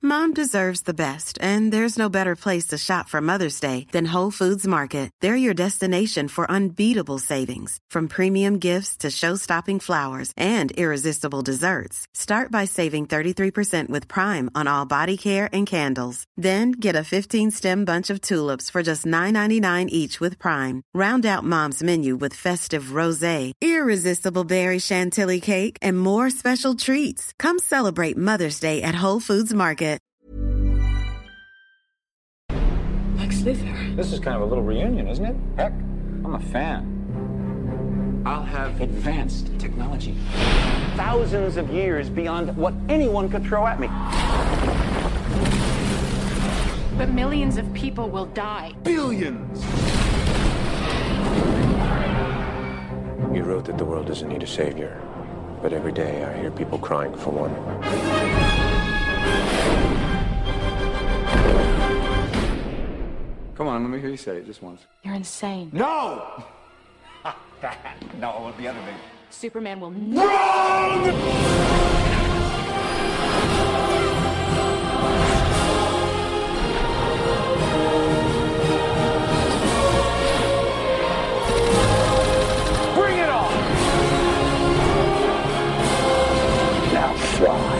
Mom deserves the best, and there's no better place to shop for Mother's Day than Whole Foods Market. They're your destination for unbeatable savings, from premium gifts to show-stopping flowers and irresistible desserts. Start by saving 33% with Prime on all body care and candles. Then get a 15-stem bunch of tulips for just $9.99 each with Prime. Round out Mom's menu with festive rosé, irresistible berry chantilly cake, and more special treats. Come celebrate Mother's Day at Whole Foods Market. Lex Luthor. This is kind of a little reunion, isn't it? Heck, I'm a fan. I'll have advanced technology. Thousands of years beyond what anyone could throw at me. But millions of people will die. Billions! You wrote that the world doesn't need a savior, but every day I hear people crying for one. Come on, let me hear you say it just once. You're insane. No! No, the other thing. Superman will Bring it on! Now fly.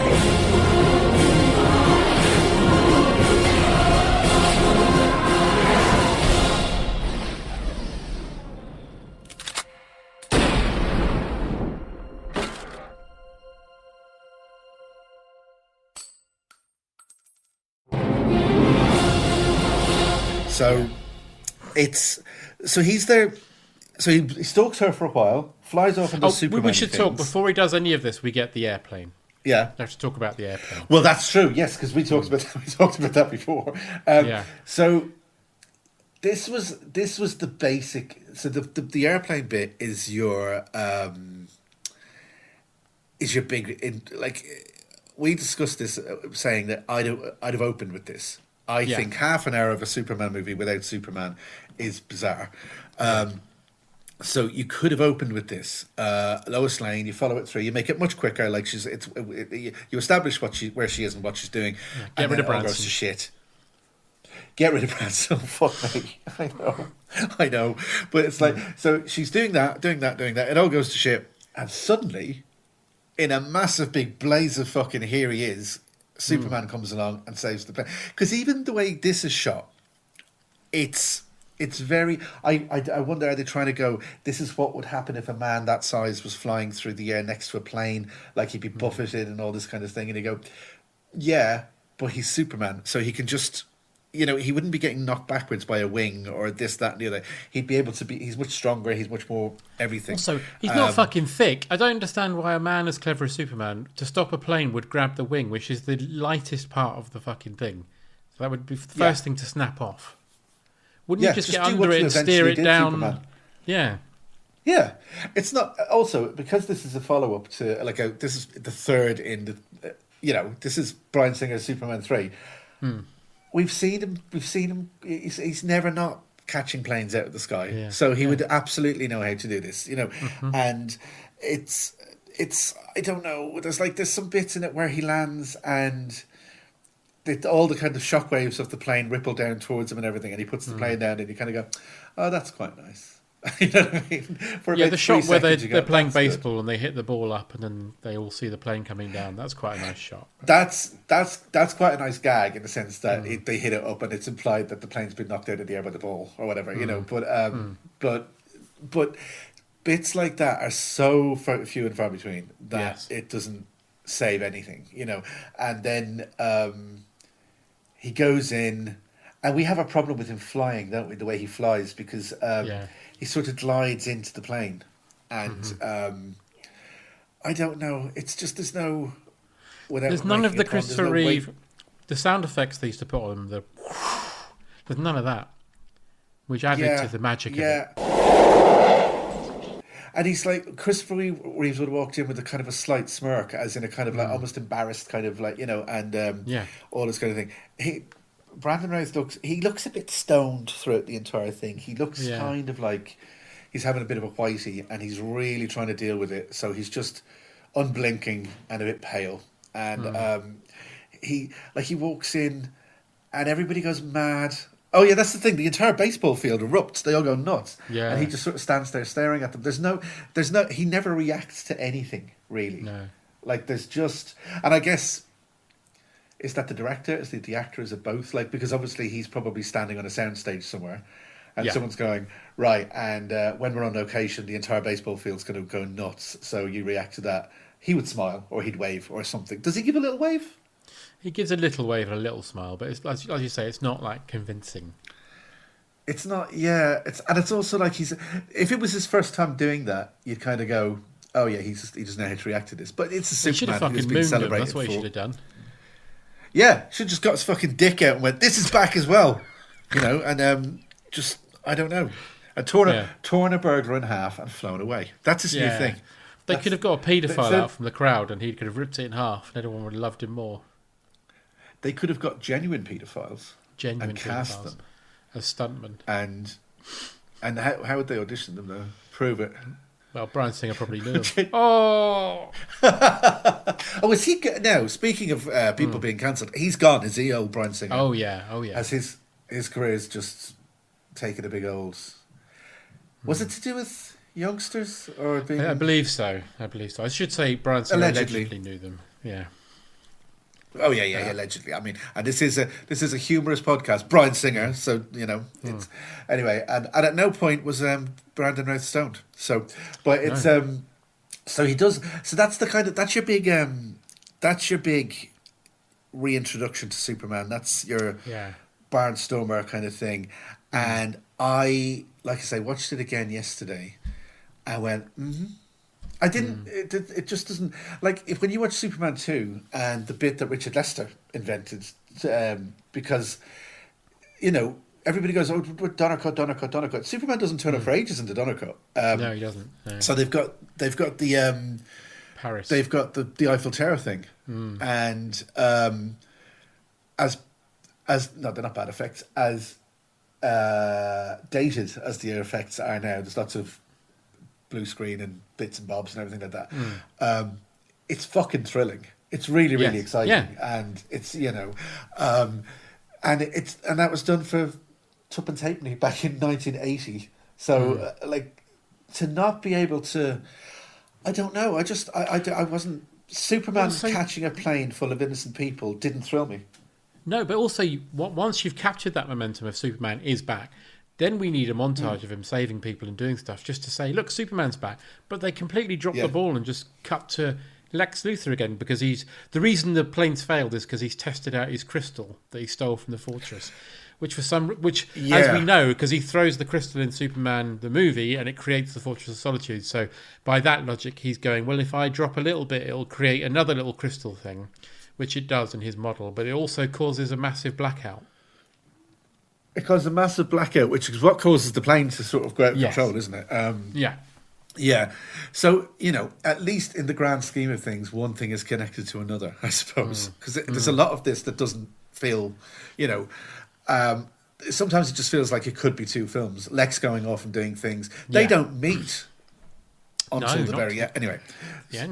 So he's there. So he stalks her for a while, flies off and does Superman we should things. talk before he does any of this. We get the airplane. Yeah, We have to talk about the airplane. well, that's true. Yes, because we talked about that before. Yeah. So this was the basic. So the airplane bit is your big we discussed this, saying that I'd have opened with this. I think half an hour of a Superman movie without Superman is bizarre. So you could have opened with this. Lois Lane, you follow it through, you make it much quicker. Like you establish where she is and what she's doing. Yeah, Get rid of Branson. It all goes to shit. Get rid of Branson. Fuck me. I know. But it's like, so she's doing that. It all goes to shit. And suddenly, in a massive big blaze of fucking here he is, Superman comes along and saves the plane. Because even the way this is shot, it's very... I wonder, are they trying to go, this is what would happen if a man that size was flying through the air next to a plane, like he'd be buffeted and all this kind of thing. And you go, yeah, but he's Superman, so he can just... he wouldn't be getting knocked backwards by a wing or this, that, and the other. He'd be able to be... He's much stronger. He's much more everything. Also, he's not fucking thick. I don't understand why a man as clever as Superman, to stop a plane, would grab the wing, which is the lightest part of the fucking thing. So that would be the first thing to snap off. Wouldn't you just get under it and steer it down? Superman. Yeah. Yeah. It's not... Also, because this is a follow-up to... this is the third in the... this is Bryan Singer's Superman 3. We've seen him. He's never not catching planes out of the sky. Yeah. So he would absolutely know how to do this, And it's. I don't know. There's some bits in it where he lands and all the kind of shockwaves of the plane ripple down towards him and everything, and he puts the plane down, and you kind of go, "Oh, that's quite nice." You know what I mean? For the shot where they're playing baseball good. And they hit the ball up and then they all see the plane coming down. That's quite a nice shot. That's quite a nice gag in the sense that they hit it up and it's implied that the plane's been knocked out of the air by the ball or whatever, But bits like that are so few and far between that it doesn't save anything, And then he goes in, and we have a problem with him flying, don't we? The way he flies, because he sort of glides into the plane, and I don't know. It's just there's none of the Christopher Reeve, the sound effects they used to put on them. There's none of that, which added to the magic of it. And he's like, Christopher Reeves would have walked in with a kind of a slight smirk, as in a kind of like almost embarrassed kind of like, and all this kind of thing. Brandon Routh looks a bit stoned throughout the entire thing. He looks kind of like he's having a bit of a whitey, and he's really trying to deal with it. So he's just unblinking and a bit pale. And he walks in, and everybody goes mad. Oh yeah, that's the thing. The entire baseball field erupts. They all go nuts. Yeah. And he just sort of stands there staring at them. There's no. He never reacts to anything really. No. Like there's just, and I guess. Is that the director? Is the actor? Is it both? Like, because obviously he's probably standing on a soundstage somewhere, and someone's going right. And when we're on location, the entire baseball field's going to go nuts. So you react to that. He would smile, or he'd wave, or something. Does he give a little wave? He gives a little wave and a little smile, but it's as you say, it's not like convincing. It's not. Yeah. It's also like if it was his first time doing that, you'd kind of go, oh yeah, he doesn't know how to react to this. But it's a He should have Superman who's fucking been mooned him. celebrated That's what he for. should have done. Yeah, should have just got his fucking dick out and went, this is back as well. You know, and just, I don't know. And torn a burglar in half and flown away. That's his new thing. They could have got a paedophile so- out from the crowd and he could have ripped it in half and everyone would have loved him more. They could have got genuine paedophiles Genuine and cast paedophiles them. as stuntmen. And how would they audition them, though? Prove it. Well, Bryan Singer probably knew him. Oh! Oh, is he... Now, speaking of people being cancelled, he's gone, is he, old Bryan Singer? Oh, yeah. As his career's just taken a big old... Was it to do with youngsters? Or being... I believe so. I should say Bryan Singer allegedly knew them. Yeah. Oh yeah, allegedly. I mean, and this is a humorous podcast. Bryan Singer, so you know. It's, anyway, and at no point was Brandon Routh stoned. So, but it's so he does. So that's the kind of that's your big reintroduction to Superman. That's your barnstormer kind of thing. And I, like I say, watched it again yesterday. I went, I didn't. It just doesn't like when you watch Superman 2 and the bit that Richard Lester invented, because you know everybody goes, "Oh, Donnercut." Superman doesn't turn up for ages into Donnercut. No, he doesn't. No. So they've got the Paris. They've got the Eiffel Tower thing, and as no, they're not bad effects. As dated as the effects are now, there's lots of blue screen and bits and bobs and everything like that. It's fucking thrilling. It's really, really exciting, and it's and that was done for Tuppence Halfpenny back in 1980. So like to not be able to, I don't know. I wasn't Superman Also, catching a plane full of innocent people didn't thrill me. No, but also once you've captured that momentum of Superman is back. Then we need a montage of him saving people and doing stuff just to say, look, Superman's back. But they completely drop the ball and just cut to Lex Luthor again because the reason the planes failed is because he's tested out his crystal that he stole from the fortress, as we know, because he throws the crystal in Superman the movie and it creates the Fortress of Solitude. So by that logic, he's going, well, if I drop a little bit, it'll create another little crystal thing, which it does in his model, but it also causes a massive blackout. It causes a massive blackout, which is what causes the plane to sort of go out of control, isn't it? Yeah. So, at least in the grand scheme of things, one thing is connected to another, I suppose. Because there's a lot of this that doesn't feel, sometimes it just feels like it could be two films. Lex going off and doing things. They don't meet until the very end. Anyway. Yeah.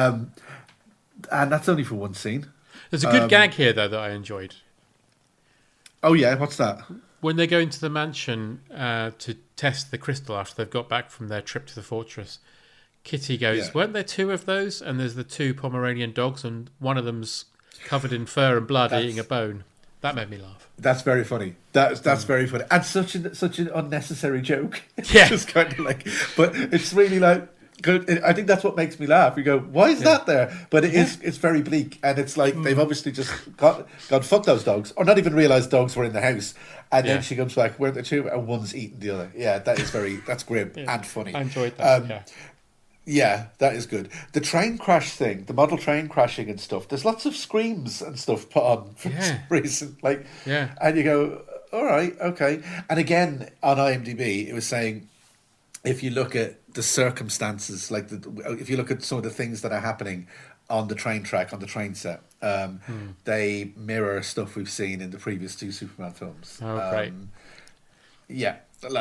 And that's only for one scene. There's a good gag here, though, that I enjoyed. Oh, yeah? What's that? When they go into the mansion to test the crystal after they've got back from their trip to the fortress, Kitty goes, weren't there two of those? And there's the two Pomeranian dogs, and one of them's covered in fur and blood eating a bone. That made me laugh. That's very funny. That's very funny. And such an unnecessary joke. It's Yeah. just kind of like, but it's really like, good. I think that's what makes me laugh. You go, why is that there? But it's very bleak, and it's like they've obviously just gone fuck those dogs, or not even realised dogs were in the house. And then she comes back, weren't there two? And one's eating the other. Yeah, that's grim and funny. I enjoyed that. Yeah, that is good. The train crash thing, the model train crashing and stuff. There's lots of screams and stuff put on for some reason. And you go, all right, okay. And again on IMDb, it was saying, if you look at the circumstances, if you look at some of the things that are happening on the train track, on the train set, they mirror stuff we've seen in the previous two Superman films. Oh, great. Yeah,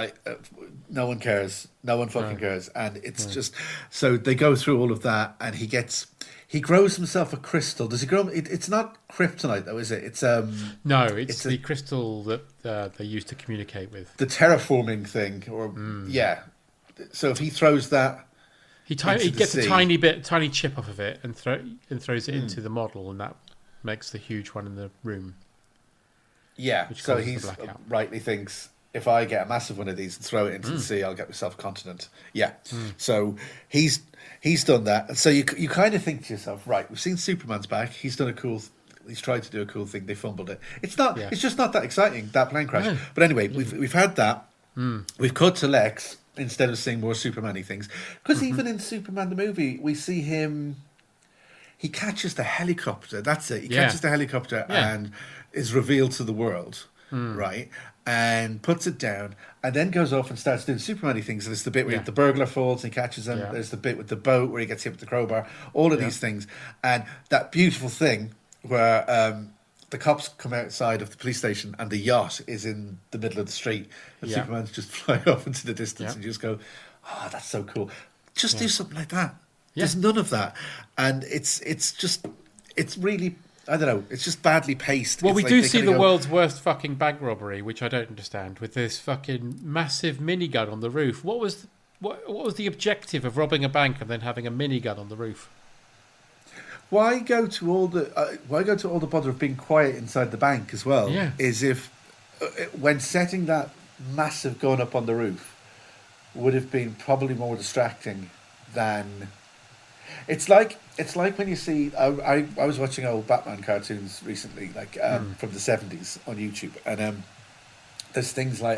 no one cares. No one fucking cares. And it's just, so they go through all of that, and he gets he grows himself a crystal. Does he grow? It's not kryptonite though, is it? It's No, it's the crystal that they use to communicate with. the terraforming thing, or yeah. So if he throws that, He into the gets a sea. tiny chip off of it and throws it into the model, and that makes the huge one in the room. yeah. Which So causes the he's blackout. rightly thinks, if I get a massive one of these and throw it into the sea, I'll get myself continent. Yeah. So he's done that, and so you kind of think to yourself, right? We've seen Superman's back. He's done a cool. He's tried to do a cool thing. They fumbled it. It's not. Yeah. It's just not that exciting, that plane crash. No. But anyway, we've had that. We've cut to Lex instead of seeing more Superman-y things, because even in Superman the movie, we see him. He catches the helicopter. That's it. He catches the helicopter and is revealed to the world, right? And puts it down, and then goes off and starts doing Superman-y things. There's the bit where the burglar falls and he catches him. Yeah. There's the bit with the boat where he gets hit with the crowbar. All of these things, and that beautiful thing where the cops come outside of the police station and the yacht is in the middle of the street, and Superman's just flying off into the distance, and you just go, "Oh, that's so cool." Just do something like that. There's none of that, and it's really, I don't know, it's just badly paced. Well, It's we like do they see kinda the go, world's worst fucking bank robbery, which I don't understand, with this fucking massive minigun on the roof. What was the objective of robbing a bank and then having a minigun on the roof? Why go to all the bother of being quiet inside the bank as well? Yeah. Is if when setting that massive gun up on the roof would have been probably more distracting than. It's like when you see. I was watching old Batman cartoons recently, like from the 70s on YouTube, and there's things like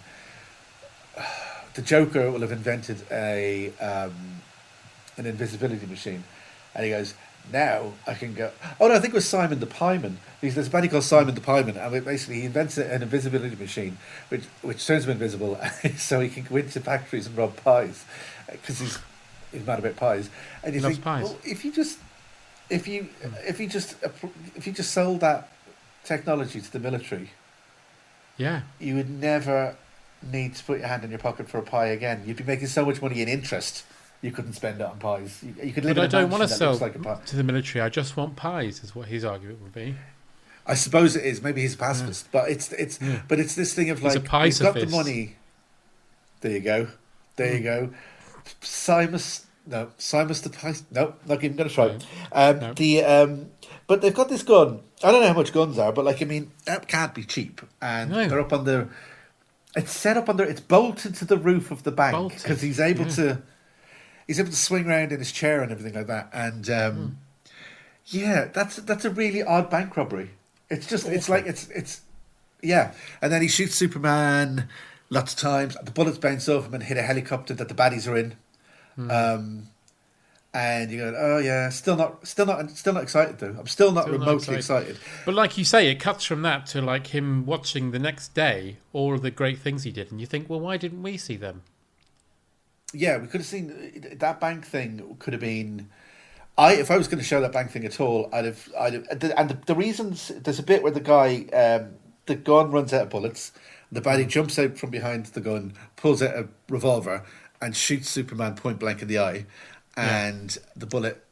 the Joker will have invented an invisibility machine, and he goes, "Now I can go." Oh no, I think it was Simon the Pieman. There's a buddy called Simon the Pieman, and basically he invents an invisibility machine, which turns him invisible, so he can go into factories and rob pies, because he's mad about pies. And you Loves think, pies. well, if you just sold that technology to the military, Yeah. you would never need to put your hand in your pocket for a pie again. You'd be making so much money in interest. You couldn't spend it on pies. You could live But I in a don't want to mansion that sell looks like a pie. to the military. I just want pies, is what his argument would be. I suppose it is. Maybe he's a pacifist, but it's this thing of He's a like, we've got the pie-sophist. money. There you go. There you go. Simus the pie. No, not even going to try. No. But they've got this gun. I don't know how much guns are, but like, I mean, that can't be cheap. And No. they're up on the. It's set up under. It's bolted to the roof of the bank Bolted, because he's able to. He's able to swing around in his chair and everything like that. And yeah, that's a really odd bank robbery. It's just it's like it's yeah. And then he shoots Superman lots of times. The bullets bounce off him and hit a helicopter that the baddies are in. And you go, oh yeah, still not excited though. I'm still not remotely excited. But like you say, it cuts from that to like him watching the next day all of the great things he did, and you think, well, why didn't we see them? Yeah, we could have seen that bank thing. Could have been. If I was going to show that bank thing at all, I'd have. And the reasons, there's a bit where the guy, the gun runs out of bullets. The baddie jumps out from behind the gun, pulls out a revolver, and shoots Superman point blank in the eye. And the bullet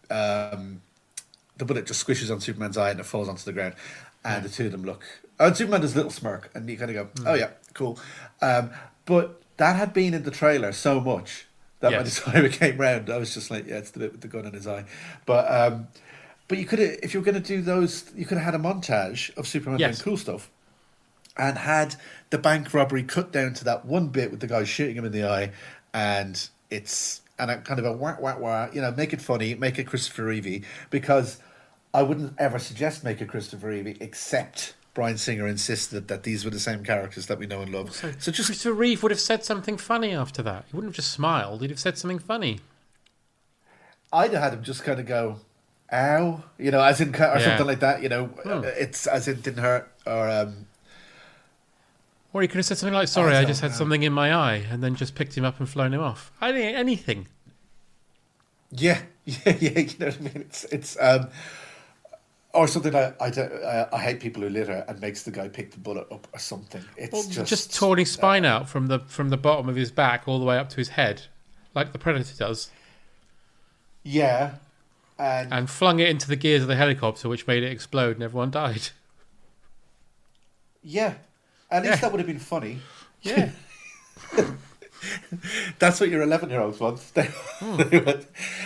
just squishes on Superman's eye and it falls onto the ground. And the two of them look. And Superman does a little smirk, and you kind of go, "Oh yeah, cool." But that had been in the trailer so much that by the time it came round, I was just like, "Yeah, it's the bit with the gun in his eye." But you could have, if you were going to do those, you could have had a montage of Superman doing cool stuff, and had the bank robbery cut down to that one bit with the guy shooting him in the eye, and it's. And a kind of a wah, wah, wah, make it funny, make it Christopher Reeve, because I wouldn't ever suggest make it Christopher Reeve, except Bryan Singer insisted that these were the same characters that we know and love. So just Christopher Reeve would have said something funny after that. He wouldn't have just smiled. He'd have said something funny. I'd have had him just kind of go, "Ow," as in, or something like that. It's as it didn't hurt, Or he could have said something like, "Sorry, I just had something in my eye," and then just picked him up and flown him off. Anything. Yeah. You know what I mean? It's or something like, I hate people who litter, and makes the guy pick the bullet up or something. It's just torn his spine out from the bottom of his back all the way up to his head, like the Predator does. Yeah. And flung it into the gears of the helicopter, which made it explode, and everyone died. Yeah. At least that would have been funny. Yeah. That's what your 11-year-olds want. They want.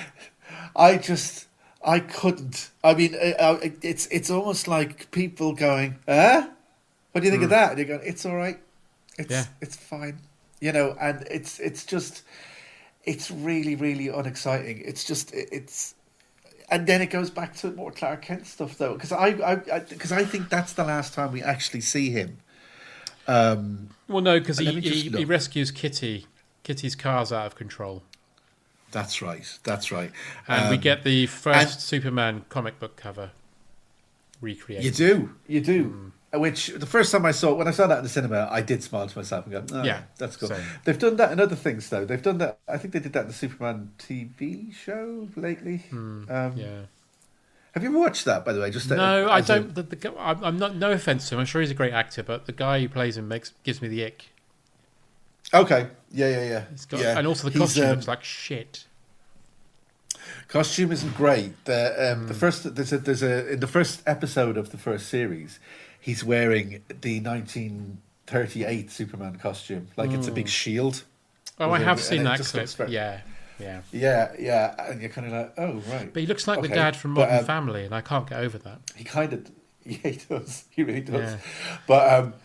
I couldn't. I mean, it's almost like people going, "What do you think of that?" And you're going, "It's all right. It's fine." You know, and it's really, really unexciting. It's just and then it goes back to more Clark Kent stuff though, because I think that's the last time we actually see him. Well, no, because he rescues Kitty. Kitty's car's out of control. That's right. And we get the first Superman comic book cover recreated. You do. Which the first time when I saw that in the cinema, I did smile to myself and go, "Oh, that's cool." Same. They've done that in other things though. They've done that. I think they did that in the Superman TV show lately. Yeah. Have you ever watched that, by the way? Just no, I don't. I'm not. No offense to him. I'm sure he's a great actor, but the guy who plays him gives me the ick. Okay. Yeah. And also the costume looks like shit. Costume isn't great. The first in the first episode of the first series, he's wearing the 1938 Superman costume, like it's a big shield. Oh, I have seen that clip. Yeah. And you're kind of like, oh right. But he looks like the dad from Modern Family, and I can't get over that. He kind of, he does. He really does. Yeah. But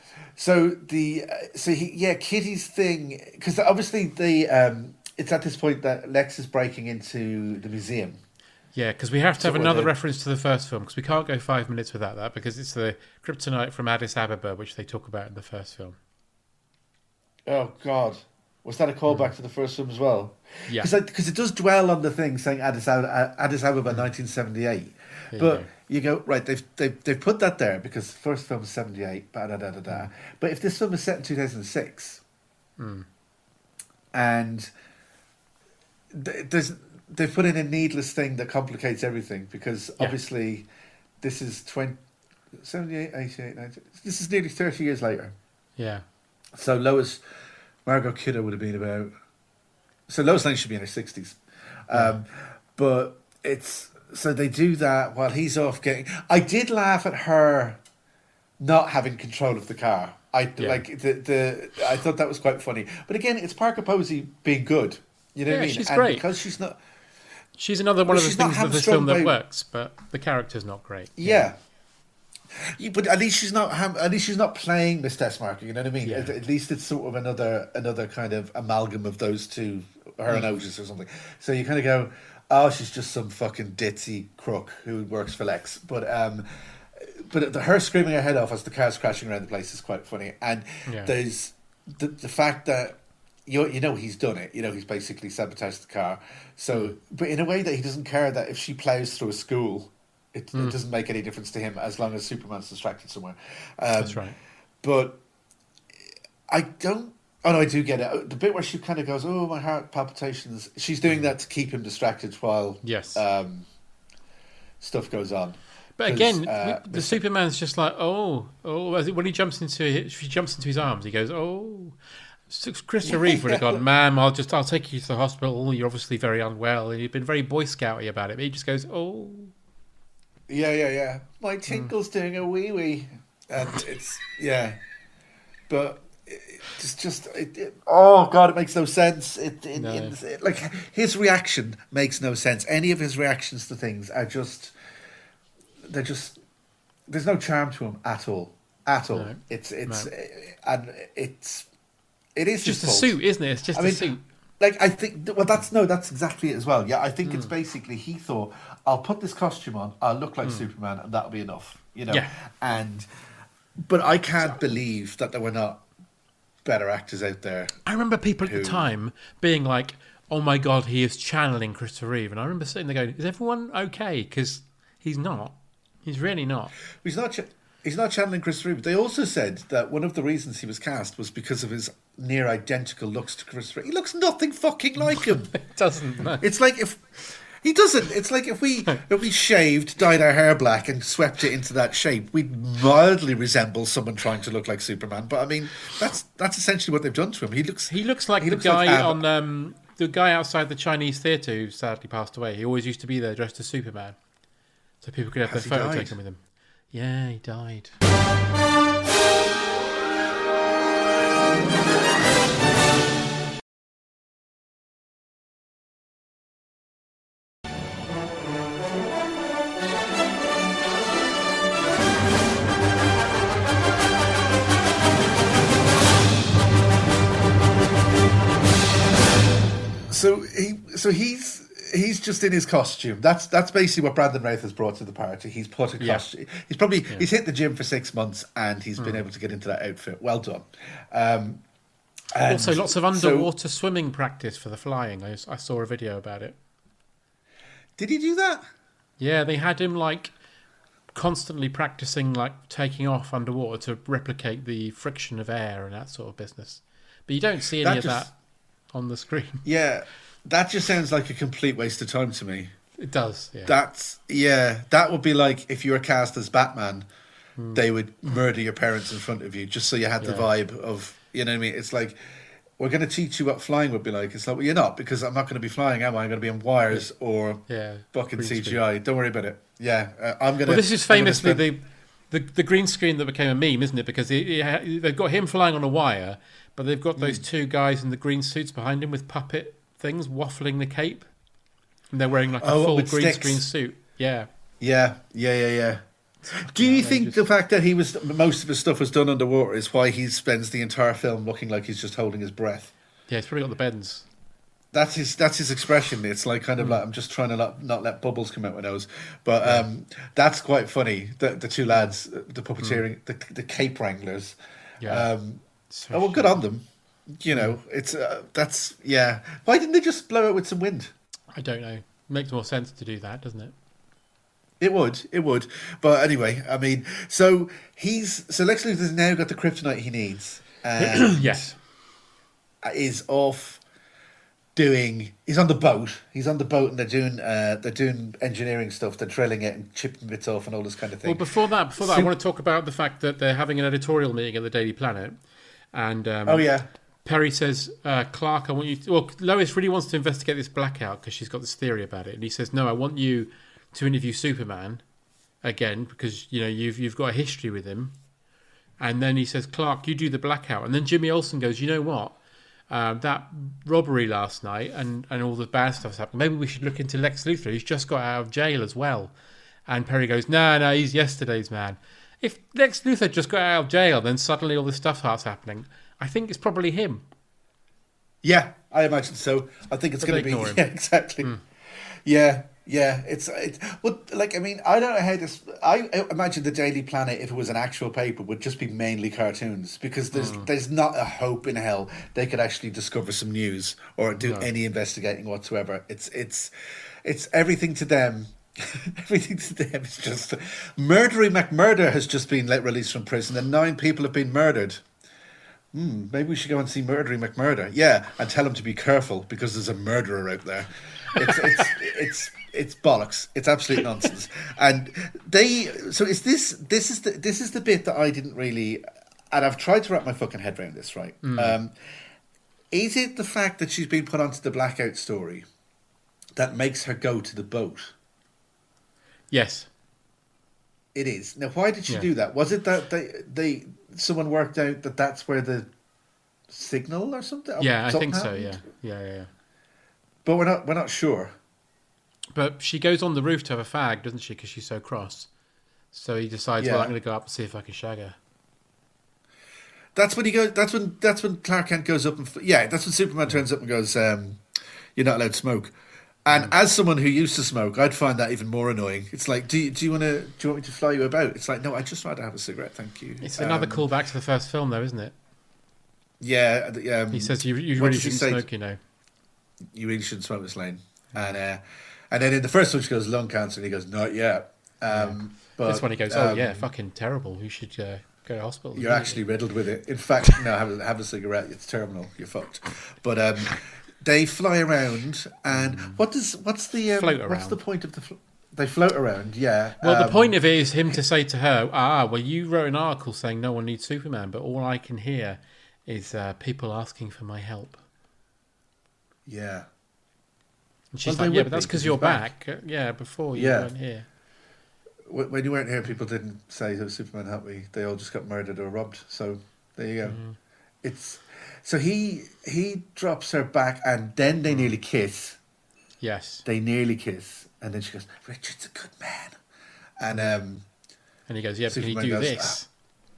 Kitty's thing, because obviously it's at this point that Lex is breaking into the museum. Yeah, because we have to have another reference to the first film, because we can't go 5 minutes without that, because it's the kryptonite from Addis Ababa, which they talk about in the first film. Oh God. Was that a callback to the first film as well? Yeah. Because it does dwell on the thing saying Addis Ababa 1978. But you go, right, they've put that there because the first film was 78, But if this film is set in 2006, and they've put in a needless thing that complicates everything, because obviously this is 78, 88, 90, this is nearly 30 years later. Yeah. So Margot Kidder would have been about... So Lois Lane should be in her 60s. But it's... So they do that while he's off getting... I did laugh at her not having control of the car. I thought that was quite funny. But again, it's Parker Posey being good. You know what I mean? She's great. Because she's not... She's another one of the things of this film that works, but the character's not great. Yeah. But at least she's not. At least she's not playing Miss Tessmarker. You know what I mean? Yeah. At least it's sort of another kind of amalgam of those two, her and Otis or something. So you kind of go, oh, she's just some fucking ditzy crook who works for Lex. But her screaming her head off as the car's crashing around the place is quite funny. And there's the fact that you know he's done it. You know he's basically sabotaged the car. So, but in a way that he doesn't care that if she plows through a school. It doesn't make any difference to him as long as Superman's distracted somewhere. That's right. But I don't... Oh, no, I do get it. The bit where she kind of goes, oh, my heart palpitations. She's doing that to keep him distracted while stuff goes on. But again, the Superman's just like, when she jumps into his arms, he goes, oh... Christopher Reeve would have gone, ma'am, I'll take you to the hospital. You're obviously very unwell. And he'd been very Boy Scouty about it. But he just goes, oh... Yeah. My tinkle's doing a wee-wee. And it's, But it's just, oh, God, it makes no sense. Like, his reaction makes no sense. Any of his reactions to things are just, there's no charm to him at all. No. It is just his a fault. suit, isn't it? It's just a suit. Like, I think, that's exactly it as well. Yeah, I think it's basically, he thought, I'll put this costume on, I'll look like Superman, and that'll be enough, you know? Yeah. But I can't believe that there were not better actors out there. I remember people at the time being like, oh my God, he is channeling Christopher Reeve. And I remember sitting there going, is everyone okay? Because he's not. He's really not. He's not channeling Christopher Reeve. They also said that one of the reasons he was cast was because of his near identical looks to Christopher Reeve. He looks nothing fucking like him. It doesn't. No. It's like if he doesn't. It's like if we shaved, dyed our hair black, and swept it into that shape, we'd mildly resemble someone trying to look like Superman. But I mean, that's essentially what they've done to him. He looks like the guy on the guy outside the Chinese theatre who sadly passed away, he always used to be there dressed as Superman, so people could have Has he their photo died? taken with him. Yeah, he died. So he's just in his costume. That's basically what Brandon Routh has brought to the party. He's put a costume. He's hit the gym for 6 months and he's been able to get into that outfit. Well done. And Also, lots of underwater swimming practice for the flying. I saw a video about it. Did he do that? Yeah, they had him like constantly practicing like taking off underwater to replicate the friction of air and that sort of business. But you don't see any of that on the screen. Yeah, that just sounds like a complete waste of time to me. It does. Yeah. That would be like if you were cast as Batman, they would murder your parents in front of you just so you had the vibe of, you know what I mean? It's like, we're going to teach you what flying would be like. It's like, well, you're not, because I'm not going to be flying, am I? I'm going to be on wires or fucking green CGI. screen. Don't worry about it. Yeah, I'm going to... Well, this is famously the green screen that became a meme, isn't it? Because they've got him flying on a wire, but they've got those two guys in the green suits behind him with puppet things waffling the cape. And they're wearing like a full green sticks. screen suit. Yeah. Yeah. Do you think the fact that most of his stuff was done underwater is why he spends the entire film looking like he's just holding his breath? Yeah, he's probably got the bends. That's his expression. It's like kind of like, I'm just trying to not let bubbles come out my nose. But that's quite funny. The two lads, the puppeteering, the cape wranglers. Yeah. Good on them. You know, it's that's Why didn't they just blow it with some wind? I don't know. Makes more sense to do that, doesn't it? It would. But anyway, I mean, so Lex Luthor's now got the kryptonite he needs. Yes. Is off doing. He's on the boat. And they're doing engineering stuff. They're drilling it and chipping bits off and all this kind of thing. Well, before that, I want to talk about the fact that they're having an editorial meeting at the Daily Planet, and Perry says, Clark, I want you to... Well, Lois really wants to investigate this blackout because she's got this theory about it. And he says, no, I want you to interview Superman again because, you know, you've got a history with him. And then he says, Clark, you do the blackout. And then Jimmy Olsen goes, you know what? That robbery last night and all the bad stuff's happened. Maybe we should look into Lex Luthor. He's just got out of jail as well. And Perry goes, no, he's yesterday's man. If Lex Luthor just got out of jail, then suddenly all this stuff starts happening. I think it's probably him. Yeah, I imagine so. I think it's going to be... Yeah, exactly. Yeah. It's well, like, I mean, I don't know how this... I imagine the Daily Planet, if it was an actual paper, would just be mainly cartoons because there's not a hope in hell they could actually discover some news or do any investigating whatsoever. It's everything to them... Everything to them is just... Murdery McMurder has just been released from prison and 9 people have been murdered. Maybe we should go and see Murdery McMurder. Yeah, and tell him to be careful because there's a murderer out there. It's bollocks. It's absolute nonsense. And this is the bit that I didn't really, and I've tried to wrap my fucking head around this, right? Is it the fact that she's been put onto the blackout story that makes her go to the boat? Yes. It is. Now, why did she do that? Was it that someone worked out that that's where the signal or something? Yeah, I think happened? so. Yeah. But we're not sure. But she goes on the roof to have a fag, doesn't she? Because she's so cross. So he decides, well, I'm going to go up and see if I can shag her. That's when he goes. That's when Clark Kent goes up and that's when Superman turns up and goes, "You're not allowed to smoke." And as someone who used to smoke, I'd find that even more annoying. It's like, do you want me to fly you about? It's like, no, I'd just rather have a cigarette, thank you. It's another callback to the first film, though, isn't it? Yeah. He says you really shouldn't smoke, you know. You really shouldn't smoke, Miss Lane. And then in the first one she goes, lung cancer, and he goes, not yet. But this one he goes, oh yeah, fucking terrible. You should go to hospital. You're actually riddled with it. In fact, no, have a cigarette. It's terminal. You're fucked. But they fly around, and what's the point of they float around? Yeah. Well, the point of it is him to say to her, well, you wrote an article saying no one needs Superman, but all I can hear is people asking for my help. Yeah. And she's Well, they like, yeah, would but that's be, because 'cause you're he's back. back. Yeah, before you Yeah. weren't here. When you weren't here, people didn't say that Superman helped me. They all just got murdered or robbed. So there you go. It's so he drops her back, and then they nearly kiss. Yes. They nearly kiss, and then she goes, "Richard's a good man," and And he goes, yeah, but can you Superman do goes, this?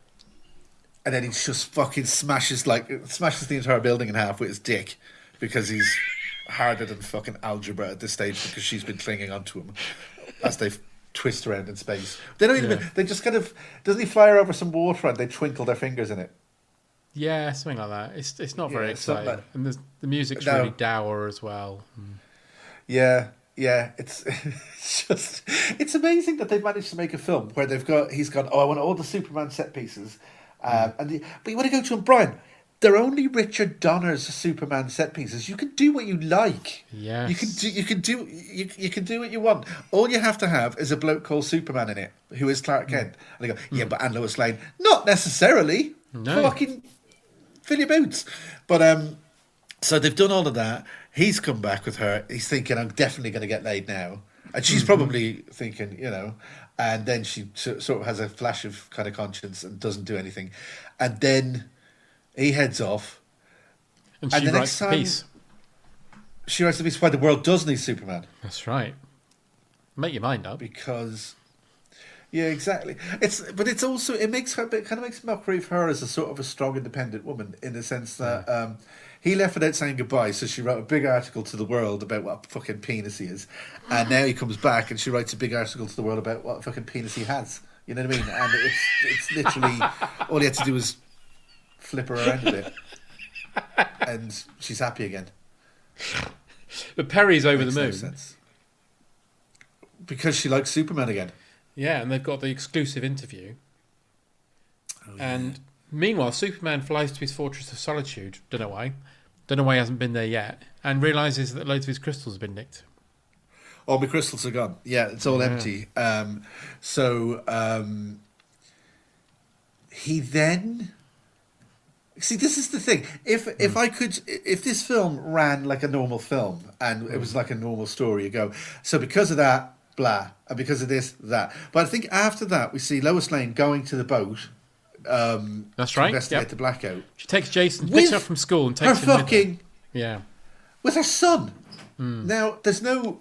and then he just fucking smashes the entire building in half with his dick because he's harder than fucking algebra at this stage because she's been clinging onto him as they twist around in space. They don't even. Yeah. They just kind of. Doesn't he fly her over some water and they twinkle their fingers in it? Yeah, something like that. It's not very Yeah, something exciting. like- And the music's No. really dour as well. Yeah. It's just it's amazing that they've managed to make a film where he's gone, I want all the Superman set pieces, but you want to go to them, Brian. They're only Richard Donner's Superman set pieces. You can do what you like. Yes. You can do what you want. All you have to have is a bloke called Superman in it, who is Clark Kent. And they go, yeah, but and Lois Lane, not necessarily. No. Fucking fill your boots. But so they've done all of that. He's come back with her. He's thinking, I'm definitely going to get laid now. And she's probably thinking, and then she sort of has a flash of kind of conscience and doesn't do anything. And then he heads off. And And she the writes next the time- piece. She writes the piece why the world does need Superman. That's right. Make your mind up. Because, yeah, exactly. But it's also, it kind of makes mockery of her as a sort of a strong, independent woman in the sense that he left without saying goodbye, so she wrote a big article to the world about what a fucking penis he is, and now he comes back and she writes a big article to the world about what a fucking penis he has. You know what I mean? And it's literally all he had to do was flip her around a bit, and she's happy again. But Perry's over Makes the no moon. sense. Because she likes Superman again. Yeah, and they've got the exclusive interview. Oh, And meanwhile, Superman flies to his Fortress of Solitude. Don't know why. Don't know why he hasn't been there yet. And realises that loads of his crystals have been nicked. All my crystals are gone. Yeah, it's all empty. He then... See, this is the thing. If this film ran like a normal film and it was like a normal story, you go, so because of that, blah, and because of this, that. But I think after that, we see Lois Lane going to the boat That's to right. investigate Yep. the blackout. She takes Jason, With picks him up from school and takes her him with her. fucking... Yeah. with her son. Now, there's no.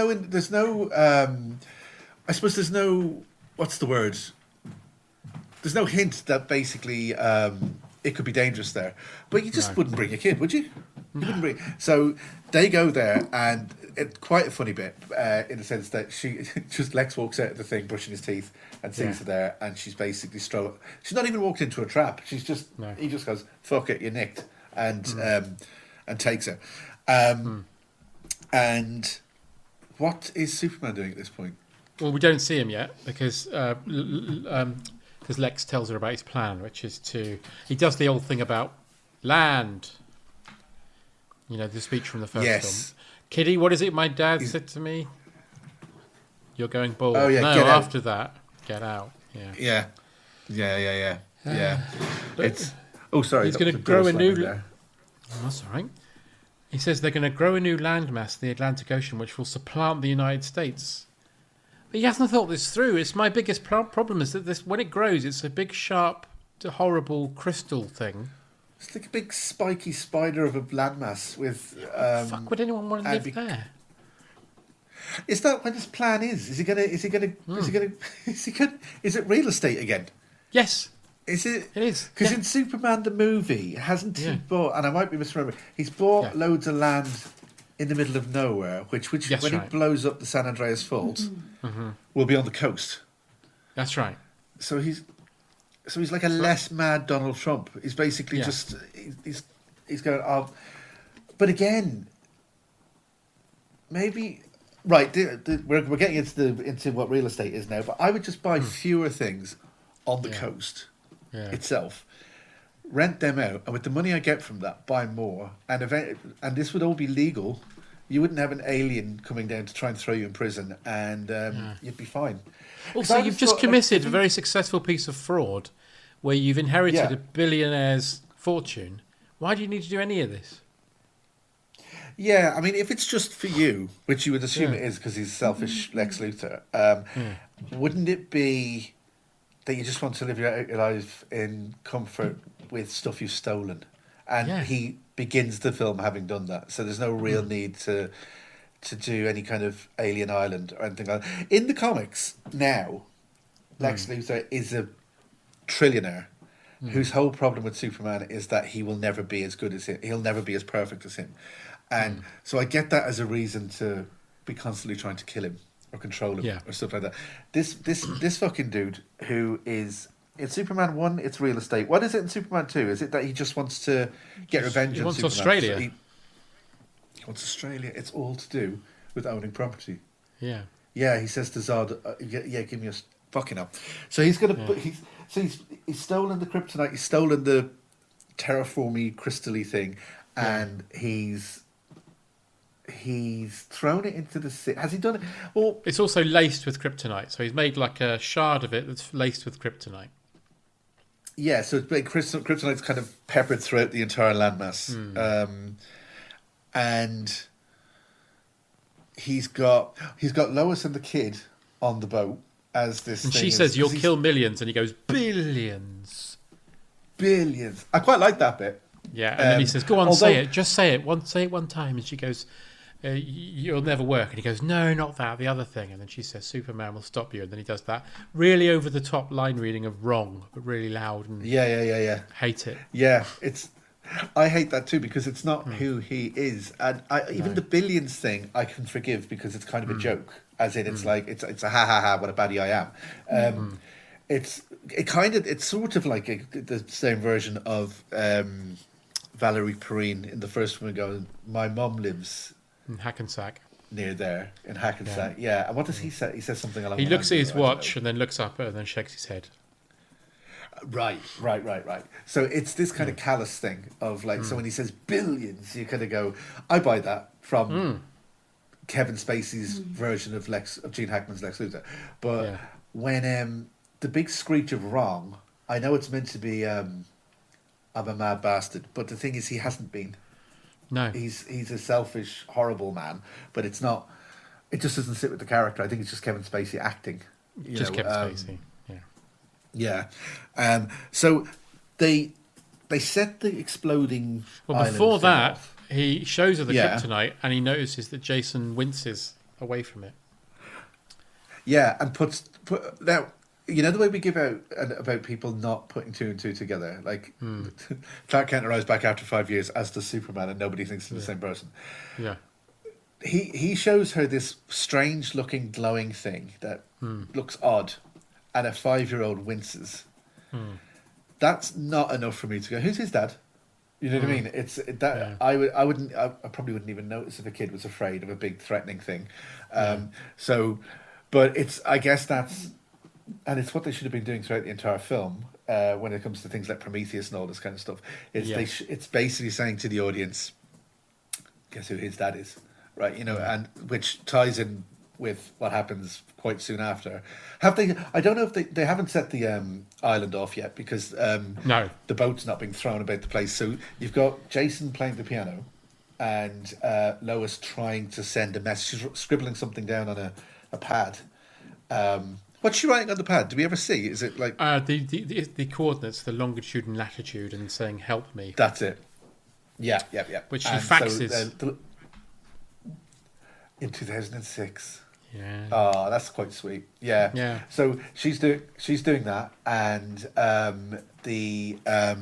I suppose there's no. What's the word? There's no hint that basically it could be dangerous there, but you just wouldn't bring a kid, would you? You wouldn't bring. So they go there, and it's quite a funny bit in the sense that Lex walks out of the thing, brushing his teeth, and sees her there, and she's basically She's not even walked into a trap. She's just. No. He just goes, "Fuck it, you're nicked," and takes her. And what is Superman doing at this point? Well, we don't see him yet because Lex tells her about his plan, which is he does the old thing about land. You know, the speech from the first Yes. film. Kitty, what is it my dad said to me? You're going bald. Oh, yeah, no, get out. after that, get out. Yeah. Yeah. But It's. Oh, sorry. he's gonna the door grow a slamming new- there. Oh, that's all right. He says they're going to grow a new landmass in the Atlantic Ocean which will supplant the United States. But he hasn't thought this through. It's my biggest problem is that when it grows, it's a big, sharp, horrible crystal thing. It's like a big spiky spider of a landmass with. Fuck, would anyone want to and live there? Is that what his plan is? Is it real estate again? Yes, Is it? it is. Because Yeah. in Superman the movie, hasn't he Yeah. bought? And I might be misremembering. He's bought Yeah. loads of land in the middle of nowhere, which Yes, when right. he blows up the San Andreas Fault, will be on the coast. That's right. So he's like a less mad Donald Trump. He's basically Yeah. just he's going. Oh, but again, maybe right. We're getting into what real estate is now. But I would just buy fewer things on the coast Yeah. itself, rent them out, and with the money I get from that, buy more. And this would all be legal. You wouldn't have an alien coming down to try and throw you in prison, and you'd be fine. 'Cause Also, I you've just just thought, like, committed if a you- very successful piece of fraud where you've inherited Yeah. a billionaire's fortune. Why do you need to do any of this? Yeah, I mean, if it's just for you, which you would assume it is because he's selfish Lex Luthor, wouldn't it be that you just want to live your life in comfort with stuff you've stolen? And he begins the film having done that, so there's no real need to do any kind of alien island or anything like that. In the comics now, Lex Luthor is a trillionaire whose whole problem with Superman is that he will never be as good as him. He'll never be as perfect as him. And so I get that as a reason to be constantly trying to kill him or control him or stuff like that. This fucking dude who is in Superman 1, it's real estate. What is it in Superman 2? Is it that he just wants to get revenge on Superman? He wants Australia. So he wants Australia. It's all to do with owning property. Yeah. Yeah, he says to Zod, give me a fucking up. So he's going to he's stolen the kryptonite, he's stolen the terraformy crystally thing, and he's thrown it into the sea. Has he done it? Well, it's also laced with kryptonite, so he's made like a shard of it that's laced with kryptonite. Yeah, so kryptonite's kind of peppered throughout the entire landmass, and he's got Lois and the kid on the boat as this. And thing she says, "You'll kill millions," and he goes, "Billions." Billions. I quite like that bit. Yeah, and then he says, "Go on, say it. Just say it. Say it one time." And she goes, "You'll never work." And he goes, "No, not that. The other thing." And then she says, "Superman will stop you." And then he does that really over the top line reading of "wrong," but really loud and yeah. Hate it. Yeah, I hate that too because it's not who he is, and even the billions thing I can forgive because it's kind of a joke, as in it's like it's a ha ha ha what a baddie I am. It's sort of like the same version of Valerie Perrine in the first one going, "My mom lives in Hackensack." Near there in Hackensack, yeah. And what does he say? He says something along. He looks at his watch and then looks up and then shakes his head. Right. So it's this kind of callous thing of like, so when he says billions, you kind of go, I buy that from Kevin Spacey's version of Gene Hackman's Lex Luthor. But when the big screech of wrong, I know it's meant to be I'm a mad bastard, but the thing is he hasn't been. No. He's a selfish, horrible man, but it's not, it just doesn't sit with the character. I think it's just Kevin Spacey acting. Kevin Spacey. Yeah. So they set the exploding. Well, island before thing that, off. he shows her the kryptonite and he notices that Jason winces away from it. Yeah, and now, you know the way we give out about people not putting two and two together? Like, Clark Kent arrives back after 5 years, as does Superman, and nobody thinks they're the same person. Yeah. He shows her this strange-looking glowing thing that looks odd, and a 5-year-old winces. That's not enough for me to go, who's his dad? You know what I mean? It's that I probably wouldn't even notice if a kid was afraid of a big threatening thing. But I guess that's, and it's what they should have been doing throughout the entire film when it comes to things like Prometheus and all this kind of stuff. It's basically saying to the audience, guess who his dad is, right? You know, and which ties in with what happens quite soon after. Have they? I don't know if they haven't set the island off yet because no, the boat's not being thrown about the place. So you've got Jason playing the piano and Lois trying to send a message. She's scribbling something down on a pad. What's she writing on the pad? Do we ever see? Is it like the coordinates, the longitude and latitude, and saying "help me"? That's it. Yeah. Which she faxes in 2006. Yeah. Oh, that's quite sweet. Yeah. So she's doing that, and the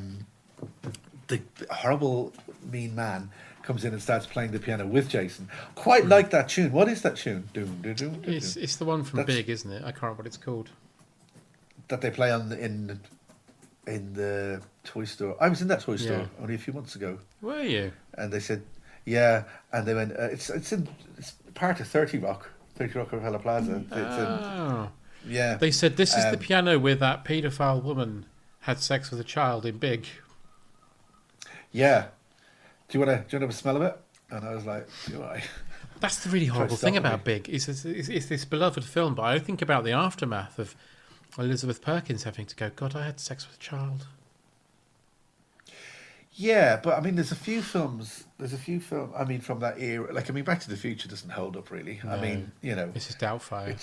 horrible mean man comes in and starts playing the piano with Jason. Quite like that tune. What is that tune? It's the one from Big, isn't it? I can't remember what it's called. That they play in the toy store. I was in that toy store only a few months ago. Were you? And they said, yeah, and they went, it's part of 30 Rock Rockefeller Plaza. Yeah. They said this is the piano where that paedophile woman had sex with a child in Big. Yeah. Do you want to have a smell of it? And I was like, do I? That's the really horrible thing about Big. It's this beloved film, but I think about the aftermath of Elizabeth Perkins having to go, God, I had sex with a child. Yeah, but I mean, there's a few films. I mean, from that era. Like, I mean, Back to the Future doesn't hold up really. I No. mean, you know, This is Doubtfire.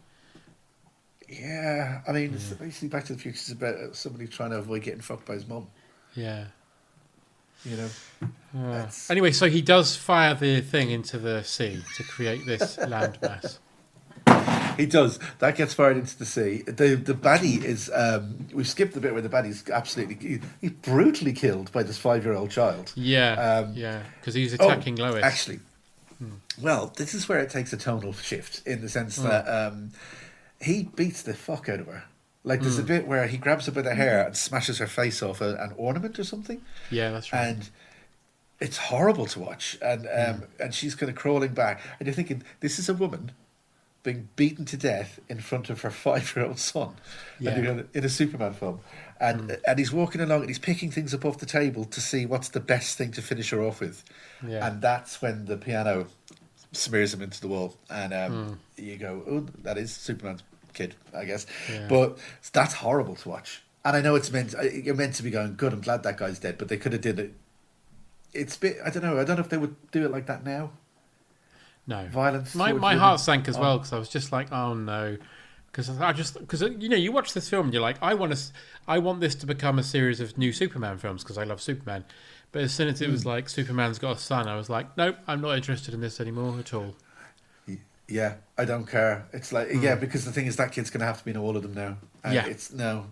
yeah. I mean, it's basically Back to the Future is about somebody trying to avoid getting fucked by his mum. Yeah. You know. That's- Anyway, so he does fire the thing into the sea to create this landmass. He does. That gets fired into the sea. The baddie is. We've skipped the bit where the baddie's absolutely. He's brutally killed by this 5-year-old child. Yeah, yeah, because he's attacking Lois. Actually, well, this is where it takes a tonal shift in the sense that he beats the fuck out of her. Like, there's a bit where he grabs her by the hair and smashes her face off an ornament or something. Yeah, that's right. And it's horrible to watch. And she's kind of crawling back. And you're thinking, this is a woman being beaten to death in front of her 5-year-old son. Yeah. And you're going, in a Superman film. And he's walking along and he's picking things up off the table to see what's the best thing to finish her off with. Yeah. And that's when the piano smears him into the wall. And you go, oh, that is Superman's kid, I guess. Yeah. But that's horrible to watch. And I know you're meant to be going, good, I'm glad that guy's dead, but they could have did it. It's a bit, I don't know if they would do it like that now. No. Violence. My towards heart women. sank as well because I was just like, oh no. Because you know, you watch this film and you're like, I want this to become a series of new Superman films because I love Superman. But as soon as it was like Superman's got a son, I was like, nope, I'm not interested in this anymore at all. Yeah, I don't care. It's like because the thing is that kid's going to have to be in all of them now. And Yeah. it's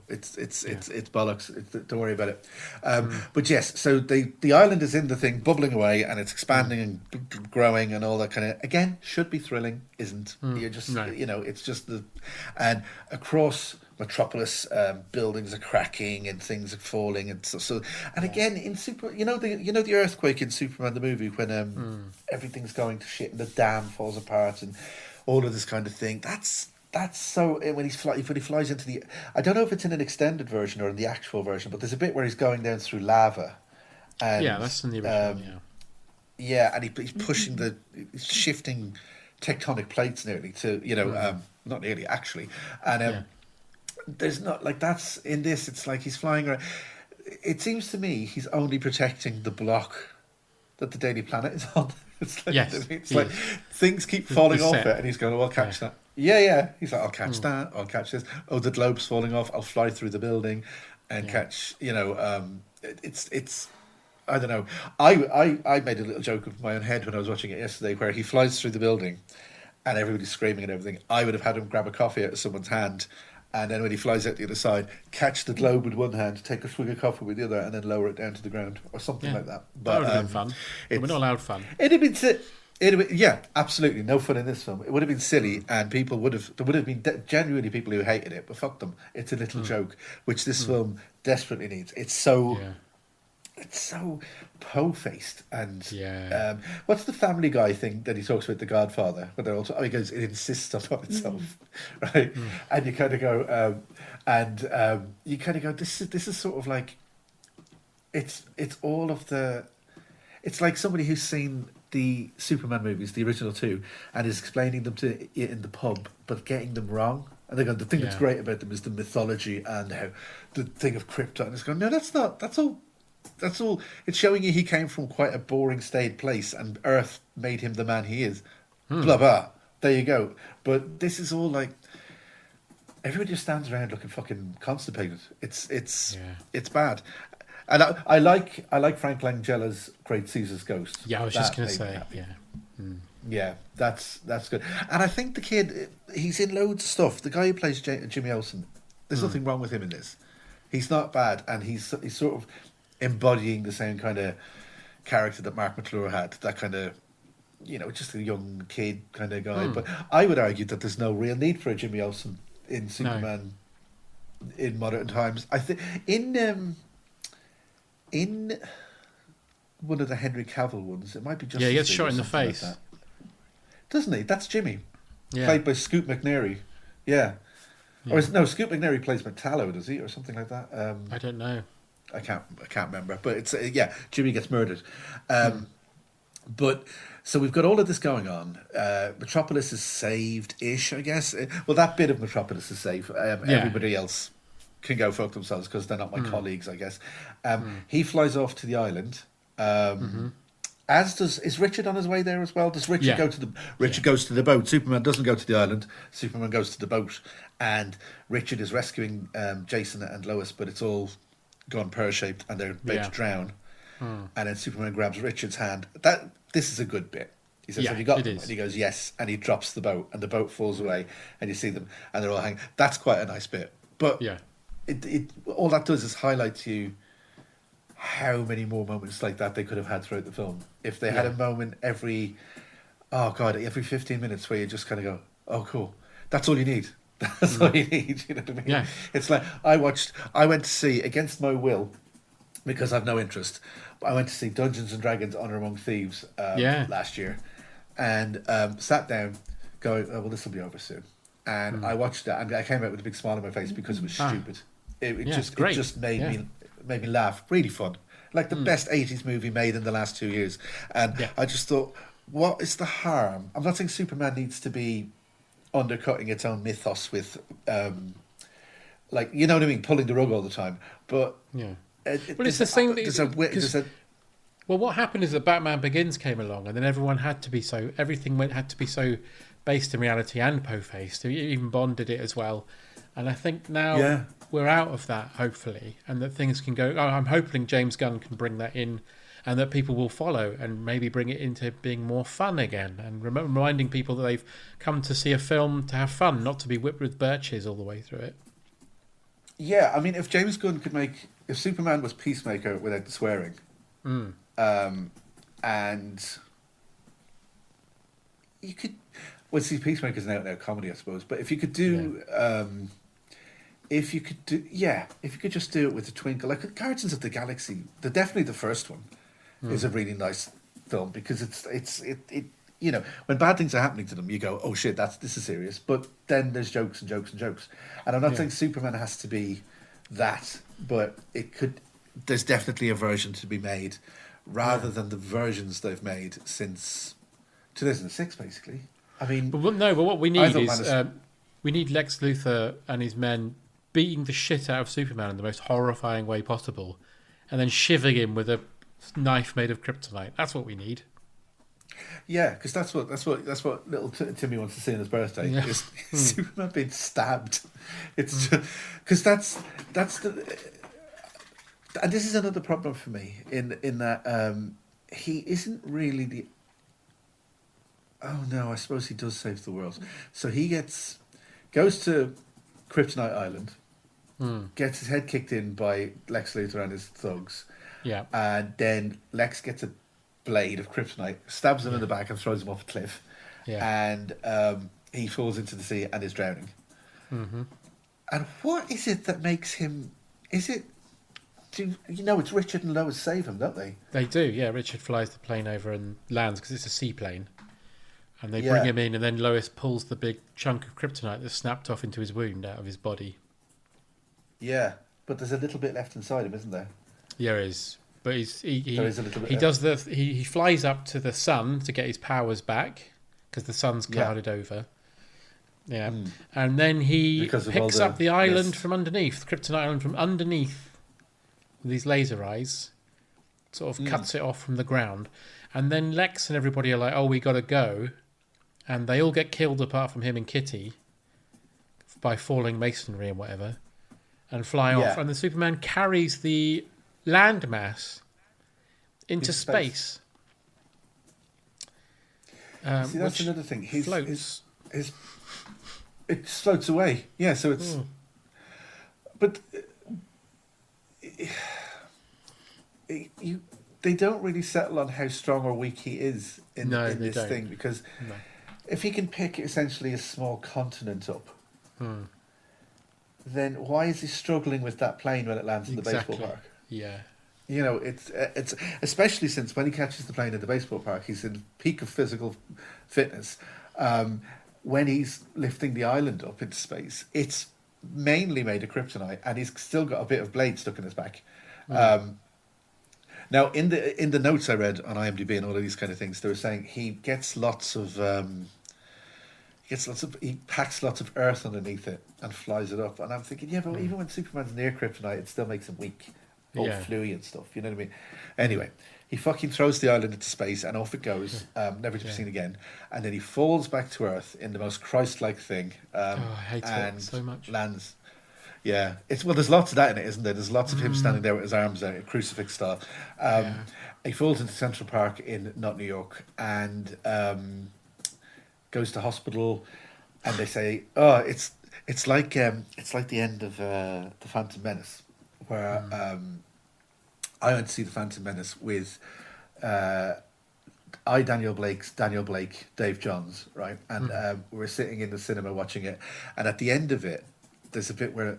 bollocks. Don't worry about it. But yes, so the island is in the thing, bubbling away, and it's expanding and growing and all that kind of. Again, should be thrilling, isn't? You're just No. it's just and across Metropolis, buildings are cracking and things are falling and so and again in the earthquake in Superman the movie when everything's going to shit and the dam falls apart and all of this kind of thing. That's so when he flies into the. I don't know if it's in an extended version or in the actual version, but there's a bit where he's going down through lava. And, Yeah, that's in the original. Yeah. Yeah, and he's pushing he's shifting tectonic plates nearly to not nearly actually, and. There's not like that's in this. It's like he's flying around. It seems to me he's only protecting the block that the Daily Planet is on. It's like, Yes, it's he like is. things keep falling off set. it, and he's going, "Oh, I'll catch that." Yeah. He's like, "I'll catch that. I'll catch this." Oh, the globe's falling off. I'll fly through the building and catch. It's. I don't know. I made a little joke of my own head when I was watching it yesterday, where he flies through the building, and everybody's screaming and everything. I would have had him grab a coffee out of someone's hand. And then when he flies out the other side, catch the globe with one hand, take a swig of coffee with the other, and then lower it down to the ground or something like that. That But would have been fun. We're not allowed fun. It'd have been yeah, absolutely no fun in this film. It would have been silly, and there would have been genuinely people who hated it, but fuck them. It's a little joke, which this film desperately needs. It's so. Yeah. It's so po-faced and Yeah. what's the Family Guy thing that he talks about The Godfather? But they're also he goes it insists upon itself, right? And you kind of go you kind of go this is sort of like it's all of the it's like somebody who's seen the Superman movies, the original two, and is explaining them to you in the pub, but getting them wrong. And they go, the thing that's Yeah. great about them is the mythology and how the thing of Krypton. And it's going, no, that's not. That's all. That's all. It's showing you he came from quite a boring, staid place, and Earth made him the man he is. Blah blah. There you go. But this is all like everybody just stands around looking fucking constipated. It's bad. And I like Frank Langella's Great Caesar's Ghost. Yeah, I was just going to say. Yeah. Yeah, that's good. And I think the kid, he's in loads of stuff. The guy who plays Jimmy Olsen, there's nothing wrong with him in this. He's not bad, and he's sort of embodying the same kind of character that Mark McClure had. That kind of, just a young kid kind of guy. But I would argue that there's no real need for a Jimmy Olsen in Superman in modern times. I think in one of the Henry Cavill ones, it might be just Yeah, he gets shot in the face. Like doesn't he? That's Jimmy, Yeah. played by Scoot McNairy. Yeah. Or Scoot McNairy plays Metallo, does he, or something like that? I don't know. I can't remember, but it's Jimmy gets murdered. But so we've got all of this going on. Metropolis is saved-ish, I guess. Well, that bit of Metropolis is safe. Everybody else can go fuck themselves because they're not my colleagues, I guess. He flies off to the island. As is Richard on his way there as well? Does Richard go to the... Richard goes to the boat. Superman doesn't go to the island. Superman goes to the boat. And Richard is rescuing Jason and Lois, but it's all gone pear-shaped and they're about to drown. And then Superman grabs Richard's hand. This is a good bit. He says, have you got them? And he goes, yes. And he drops the boat and the boat falls away and you see them and they're all hanging. That's quite a nice bit. But it all that does is highlight to you how many more moments like that they could have had throughout the film. If they had a moment every 15 minutes where you just kind of go, oh, cool. That's all you need. That's all you need. You know what I mean? Yeah. It's like I went to see, against my will, because I've no interest, I went to see Dungeons and Dragons Honor Among Thieves last year, and sat down going, oh, well, this will be over soon. And I watched that and I came out with a big smile on my face because it was stupid. It just made me laugh. Really fun. Like the best 80s movie made in the last 2 years. And I just thought, what is the harm? I'm not saying Superman needs to be undercutting its own mythos with, like, you know what I mean, pulling the rug all the time. But it's the same. Well, what happened is that Batman Begins came along, and then everyone had to be so based in reality and po-faced. Even Bond did it as well. And I think now we're out of that, hopefully, and that things can go... I'm hoping James Gunn can bring that in and that people will follow and maybe bring it into being more fun again and reminding people that they've come to see a film to have fun, not to be whipped with birches all the way through it. Yeah, I mean, if James Gunn could make... If Superman was Peacemaker without the swearing, and you could... Well, see, Peacemaker's an out-and-out comedy, I suppose, but if you could do... if you could just do it with a twinkle, like Guardians of the Galaxy, definitely the first one is a really nice film because it's you know, when bad things are happening to them, you go, oh shit, this is serious. But then there's jokes and jokes and jokes, and I'm not saying Superman has to be that, but there's definitely a version to be made rather than the versions they've made since 2006, basically. I mean, but what we need is we need Lex Luthor and his men beating the shit out of Superman in the most horrifying way possible, and then shivering him with a knife made of kryptonite. That's what we need. Yeah, because that's what little Timmy wants to see on his birthday. Yeah. Is Superman being stabbed. It's because that's the, and this is another problem for me in that he isn't really the. Oh no, I suppose he does save the world. So he goes to Kryptonite Island, gets his head kicked in by Lex Luthor and his thugs. Yeah. And then Lex gets a blade of kryptonite, stabs him in the back and throws him off a cliff. Yeah. And he falls into the sea and is drowning. Mm-hmm. And what is it that makes him... Is it... it's Richard and Lois save him, don't they? They do, yeah. Richard flies the plane over and lands because it's a seaplane. And they bring him in, and then Lois pulls the big chunk of kryptonite that's snapped off into his wound out of his body. Yeah, but there's a little bit left inside him, isn't there? Yeah, there is. But there is a little bit he flies up to the sun to get his powers back because the sun's clouded over. Yeah, and then he picks up the island from underneath, Kryptonite Island from underneath, with these laser eyes, sort of cuts it off from the ground, and then Lex and everybody are like, "Oh, we got to go." And they all get killed apart from him and Kitty by falling masonry and whatever and fly off. And the Superman carries the landmass into space. See, that's another thing. Floats. It floats away. Yeah, so it's... But they don't really settle on how strong or weak he is in this thing because... No. If he can pick essentially a small continent up, then why is he struggling with that plane when it lands in the baseball park? Yeah. You know, it's especially since when he catches the plane in the baseball park, he's in peak of physical fitness. When he's lifting the island up into space, it's mainly made of kryptonite, and he's still got a bit of blade stuck in his back. Now, in the notes I read on IMDb and all of these kind of things, they were saying he gets lots of he packs lots of earth underneath it and flies it up. And I'm thinking, yeah, but even when Superman's near kryptonite, it still makes him weak, all fluey and stuff. You know what I mean? Anyway, he fucking throws the island into space and off it goes, never to be seen again. And then he falls back to Earth in the most Christ-like thing. I hate it so much. Lands. Yeah, there's lots of that in it, isn't there? There's lots of him standing there with his arms out, crucifix style. He falls into Central Park in not New York and goes to hospital, and they say, "Oh, it's like the end of the Phantom Menace," where I went to see the Phantom Menace with Daniel Blake, Dave Johns, right, and we were sitting in the cinema watching it, and at the end of it, there's a bit where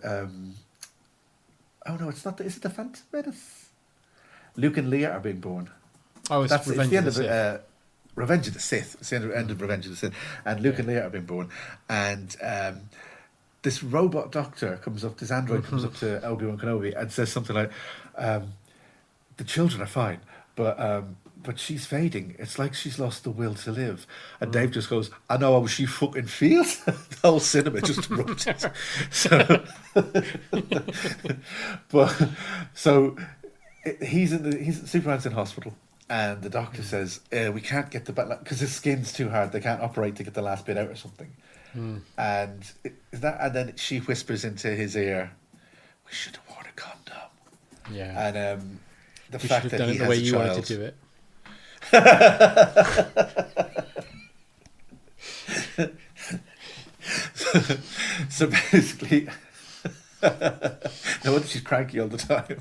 oh no, it's not. Is it the Phantom Menace? Luke and Leia are being born. Oh, it's Revenge of the Sith. Revenge of the Sith. It's the end of Revenge of the Sith. And Luke and Leia have been born. And this robot doctor comes up, this android comes up to Obi-Wan Kenobi and says something like, the children are fine, but she's fading. It's like she's lost the will to live. And Dave just goes, I know how she fucking feels. The whole cinema just erupted. Superman's in hospital. And the doctor says, we can't get the back because his skin's too hard. They can't operate to get the last bit out or something. And then she whispers into his ear, "We should have worn a condom." Yeah. And the you fact that done he it the has way a you child. wanted to do it. So basically, no wonder she's cranky all the time.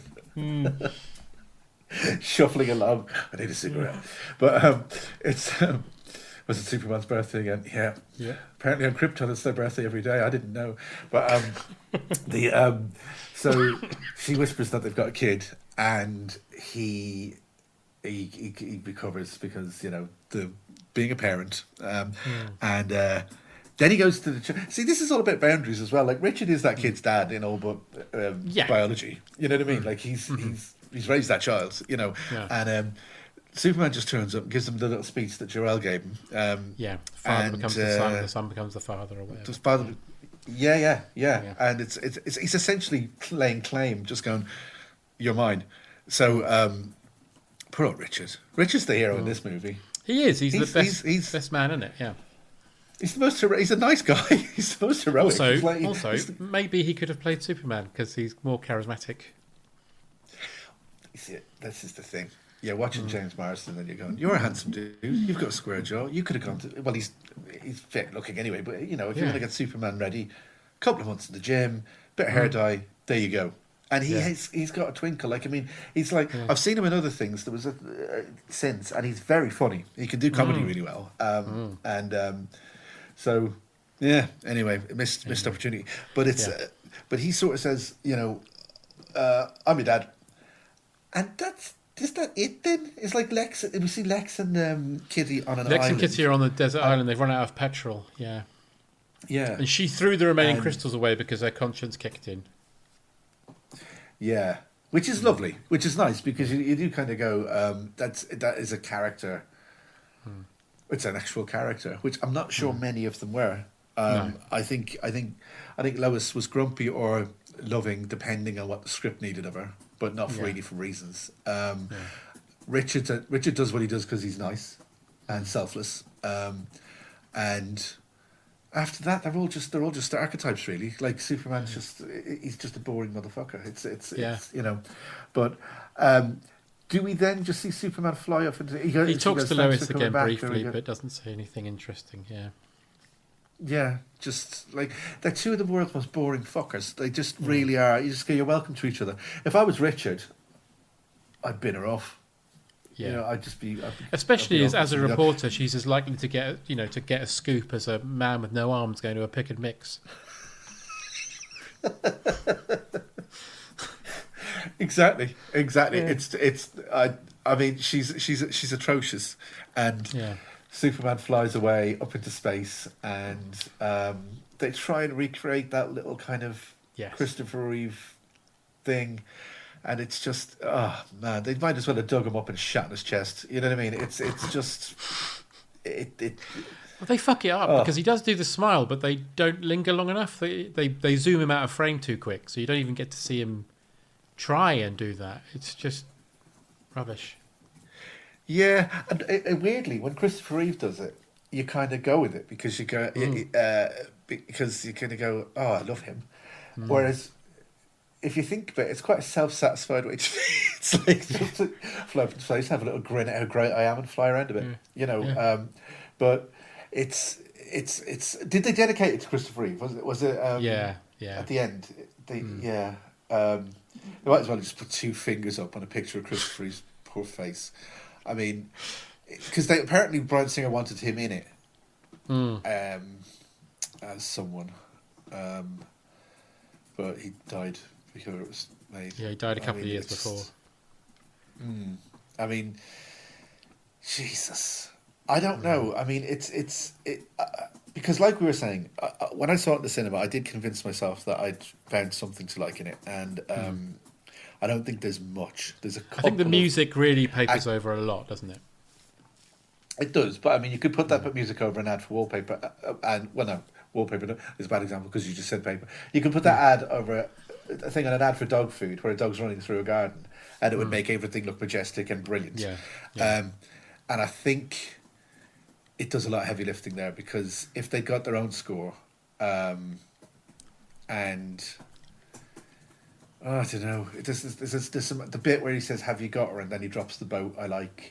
Shuffling along. I need a cigarette. But was it Superman's birthday again? Yeah. Apparently on Krypton it's their birthday every day. I didn't know. But so she whispers that they've got a kid, and he recovers because being a parent, and then he goes to the see. This is all about boundaries as well. Like Richard is that kid's dad in all but biology. You know what I mean? Like he's raised that child. And Superman just turns up and gives him the little speech that Jor-El gave him. Father becomes the son becomes the father, or whatever. Father, yeah. And it's he's essentially laying claim, just going, "You're mine." So poor old Richard. Richard's the hero in this movie. He is. He's the best. He's best man in it. Yeah. He's the most. He's a nice guy. He's the most heroic. Also, maybe he could have played Superman because he's more charismatic. You see, this is the thing. Yeah, watching James Marsden, and you're going, "You're a handsome dude. You've got a square jaw. You could have gone to." Well, he's fit looking anyway. But if you want to get Superman ready, a couple of months in the gym, bit of hair dye, there you go. And he's got a twinkle. Like, I mean, he's like, I've seen him in other things. There was since, and he's very funny. He can do comedy really well. So yeah. Anyway, missed opportunity. But it's but he sort of says, I'm your dad, and is that it then? It's like Lex. We see Lex and Kitty on an island. Lex and Kitty are on the desert island. They've run out of petrol. Yeah. Yeah. And she threw the remaining crystals away because her conscience kicked in. Yeah. Which is lovely. Which is nice because you do kind of go, that is a character. It's an actual character, which I'm not sure many of them were. No. I think Lois was grumpy or loving, depending on what the script needed of her, but not really for reasons. Richard does what he does because he's nice and selfless, and after that they're all just archetypes, really. Like Superman's he's just a boring motherfucker. It's but. Do we then just see Superman fly off into? He talks to Lois again briefly, but doesn't say anything interesting. Yeah. Yeah, just like they're two of the world's most boring fuckers. They just really are. You just go, you're welcome to each other. If I was Richard, I'd bin her off. Yeah, I'd just be. Especially as a reporter, she's as likely to get a scoop as a man with no arms going to a pick and mix. Exactly. Yeah. I mean, she's atrocious, and Superman flies away up into space, and they try and recreate that little kind of Christopher Reeve thing, and it's just, oh man, they might as well have dug him up and shot in his chest. You know what I mean? It's just it Well, they fuck it up because he does do the smile, but they don't linger long enough. They zoom him out of frame too quick, so you don't even get to see him try and do that. It's just rubbish. Yeah, and weirdly, when Christopher Reeve does it, you kind of go with it because you go because you kind of go, oh, I love him. Whereas if you think about it, it's quite a self-satisfied way to be. It's like just to fly up into space, have a little grin at how great I am, and fly around a bit. You know, but it's. Did they dedicate it to Christopher Reeve? Was it? Yeah. At the end, they they might as well just put two fingers up on a picture of Christopher Reeve's poor face. I mean, because they apparently Bryan Singer wanted him in it as someone, but he died before it was made. Yeah, he died a couple of years before. I mean, Jesus, I don't know. I mean, it's because, like we were saying, when I saw it in the cinema, I did convince myself that I'd found something to like in it, and I don't think there's much. There's a couple. I think the music really papers over a lot, doesn't it? It does, but I mean, you could put that music over an ad for wallpaper, and well, no, wallpaper is a bad example because you just said paper. You could put that ad over a thing on an ad for dog food where a dog's running through a garden, and it would make everything look majestic and brilliant. Yeah. And I think it does a lot of heavy lifting there because if they got their own score, and I don't know, there's some, the bit where he says, "Have you got her?" and then he drops the boat. I like.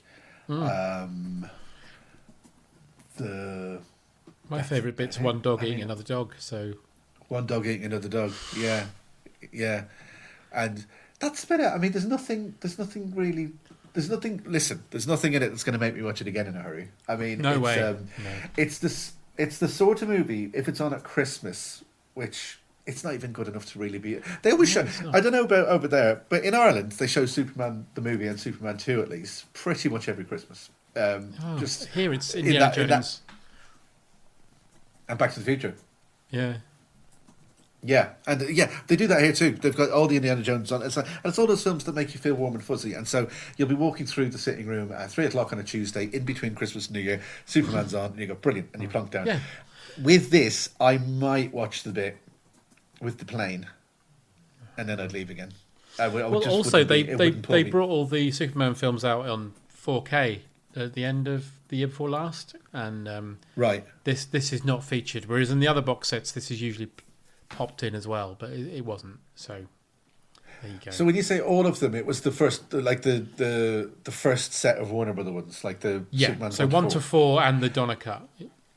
My favourite bit's one dog eating another dog. So one dog eating another dog. Yeah, and that's about it. I mean, there's nothing really. There's nothing. Listen, there's nothing in it that's going to make me watch it again in a hurry. I mean, no way. No. It's the sort of movie if it's on at Christmas, which it's not even good enough to really be. They always show. I don't know about over there, but in Ireland they show Superman the movie and Superman 2 at least pretty much every Christmas. Just here it's Indiana Jones and Back to the Future. Yeah. Yeah, and they do that here too. They've got all the Indiana Jones on. It's all those films that make you feel warm and fuzzy. And so you'll be walking through the sitting room at 3:00 on a Tuesday, in between Christmas and New Year. Superman's on, and you go brilliant, and you plonk down. Yeah. With this, I might watch the bit with the plane, and then I'd leave again. Also they brought all the Superman films out on 4K at the end of the year before last, and right. This is not featured. Whereas in the other box sets, this is usually popped in as well, but it wasn't. So there you go. So when you say all of them, it was the first, like the first set of Warner Brother ones, like the Superman. So 1 to 4 and the Donner cut.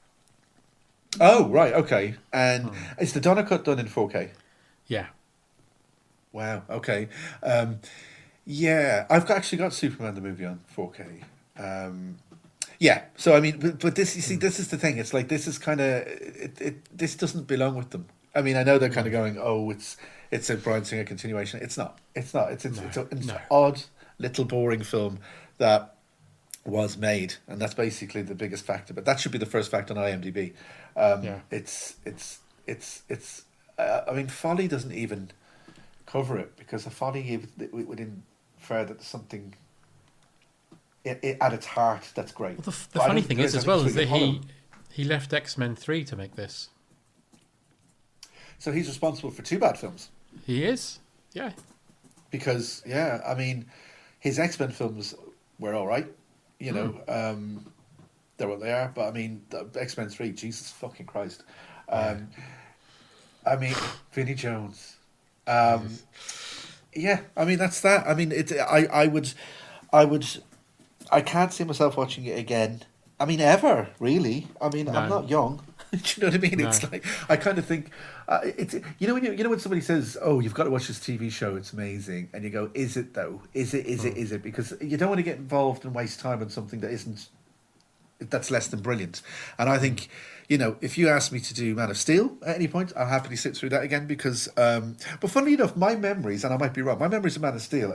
Oh right, okay. And is the Donner cut done in 4K? Yeah. Wow. Okay. Yeah, I've actually got Superman the movie on 4K. Yeah. So I mean, but this, you see, this is the thing. It's like this is kind of this doesn't belong with them. I mean, I know they're kind of going, oh, it's a Bryan Singer continuation. It's not. It's an odd, little, boring film that was made, and that's basically the biggest factor. But that should be the first fact on IMDb. It's. I mean, Folly doesn't even cover it because the Folly would infer that there's something at its heart that's great. Well, the funny thing is as well is that he left X-Men 3 to make this. So he's responsible for 2 bad films. He is, yeah. Because I mean, his X-Men films were all right. You know, they're what they are. But I mean, X-Men 3, Jesus fucking Christ. I mean, Vinnie Jones. Yeah, I mean that's that. I mean, I can't see myself watching it again. I mean, ever really. I mean, I'm not young. Do you know what I mean? No. It's like I kind of think it's you know when somebody says, "Oh, you've got to watch this TV show. It's amazing," and you go, "Is it though? Is it?" Because you don't want to get involved and waste time on something that's less than brilliant. And I think, you know, if you ask me to do Man of Steel at any point, I'll happily sit through that again because. But funnily enough, my memories, and I might be wrong, my memories of Man of Steel,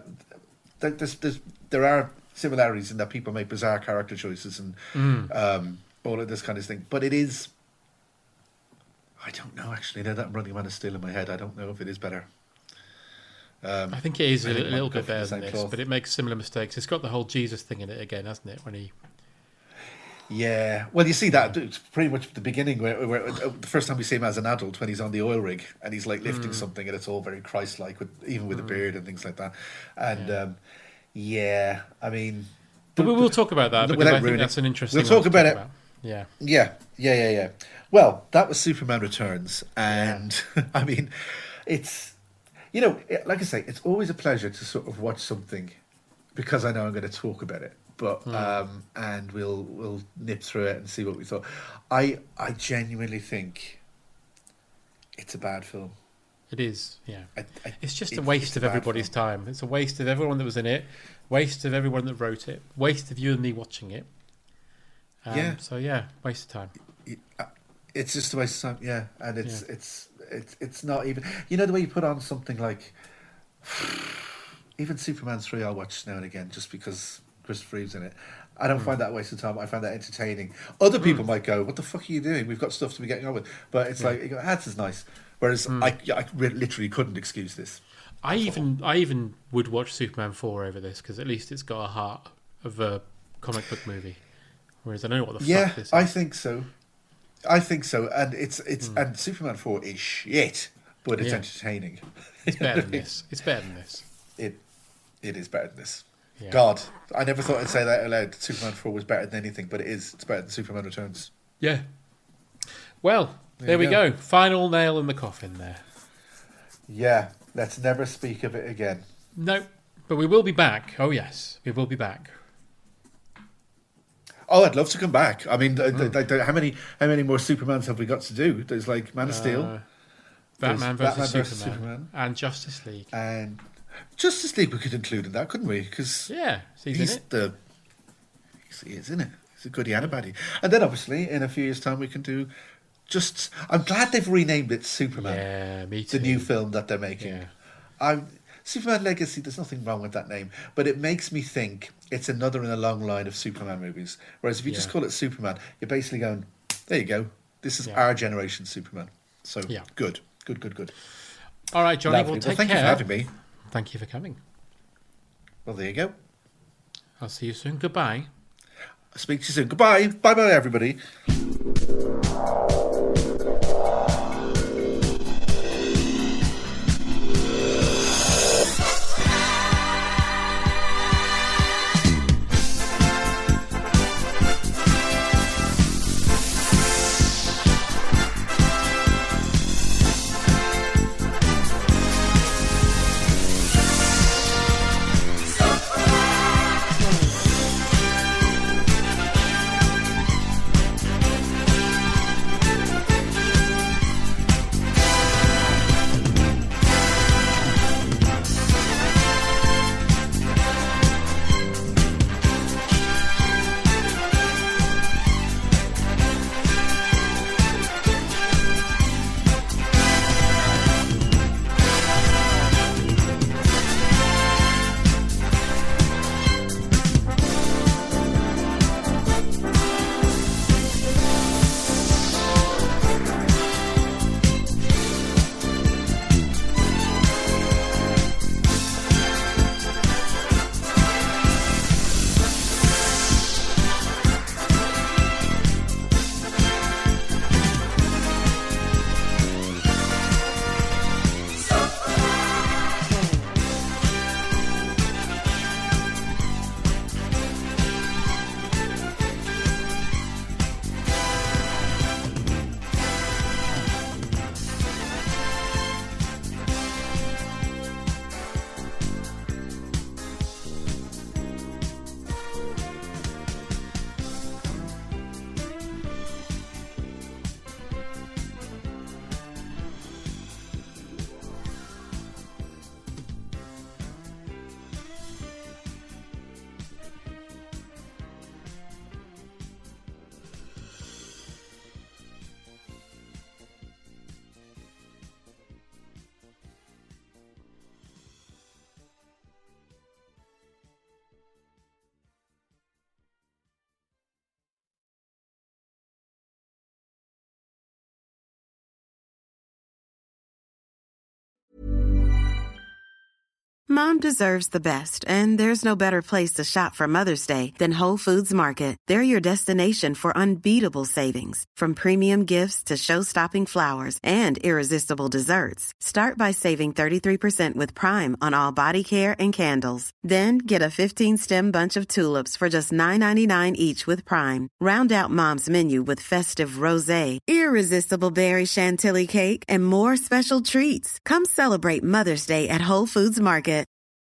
there are similarities in that people make bizarre character choices and all of this kind of thing. But it is. I don't know actually. Now that I'm running Man of Steel in my head, I don't know if it is better. I think it is a little bit better than this, but it makes similar mistakes. It's got the whole Jesus thing in it again, hasn't it? When he. Yeah, well, you see that it's pretty much the beginning where the first time we see him as an adult when he's on the oil rig and he's like lifting something and it's all very Christ-like, even with a beard and things like that. And I mean, but we will talk about that because without I think ruining that's an interesting. We'll talk one to about it. Yeah. Yeah. Well, that was Superman Returns, and I mean, it's like I say, it's always a pleasure to sort of watch something because I know I'm going to talk about it. But and we'll nip through it and see what we thought. I genuinely think it's a bad film. It is, yeah. It's just a it's waste of a bad everybody's time. It's a waste of everyone that was in it, waste of everyone that wrote it, waste of you and me watching it. So waste of time. It's just a waste of time, yeah. And it's not even. You know the way you put on something like even Superman 3 I'll watch now and again just because Christopher Reeve's in it. I don't find that a waste of time. I find that entertaining. Other people might go, "What the fuck are you doing? We've got stuff to be getting on with." But it's like, you go, "This is nice." Whereas I literally couldn't excuse this. I even would watch Superman 4 over this because at least it's got a heart of a comic book movie. Whereas I don't know what the fuck this is. I think so. And it's and Superman 4 is shit, but it's entertaining. It's better than this. It's better than this. It is better than this. Yeah. God, I never thought I'd say that aloud. Superman 4 was better than anything, but it is. It's better than Superman Returns. Yeah. Well, there we go. Final nail in the coffin there. Yeah, let's never speak of it again. No, but we will be back. Oh, yes, we will be back. Oh, I'd love to come back. I mean, how many more Supermans have we got to do? There's like Man of Steel, Batman versus Superman, and Justice League. And Justice League we could include in that, couldn't we? Because he's in it. He's a goodie and a baddie. And then obviously in a few years' time we can do I'm glad they've renamed it Superman. Yeah, me too. The new film that they're making. Yeah. Superman Legacy, there's nothing wrong with that name, but it makes me think it's another in a long line of Superman movies. Whereas if you just call it Superman, you're basically going, there you go, this is our generation Superman. So good. All right, Johnny, Lovely. Well, take thank care. you for having me. Thank you for coming. Well, there you go. I'll see you soon. Goodbye. I'll speak to you soon. Goodbye. Bye-bye, everybody. Mom deserves the best, and there's no better place to shop for Mother's Day than Whole Foods Market. They're your destination for unbeatable savings, from premium gifts to show-stopping flowers and irresistible desserts. Start by saving 33% with Prime on all body care and candles. Then get a 15-stem bunch of tulips for just $9.99 each with Prime. Round out Mom's menu with festive rosé, irresistible berry chantilly cake, and more special treats. Come celebrate Mother's Day at Whole Foods Market.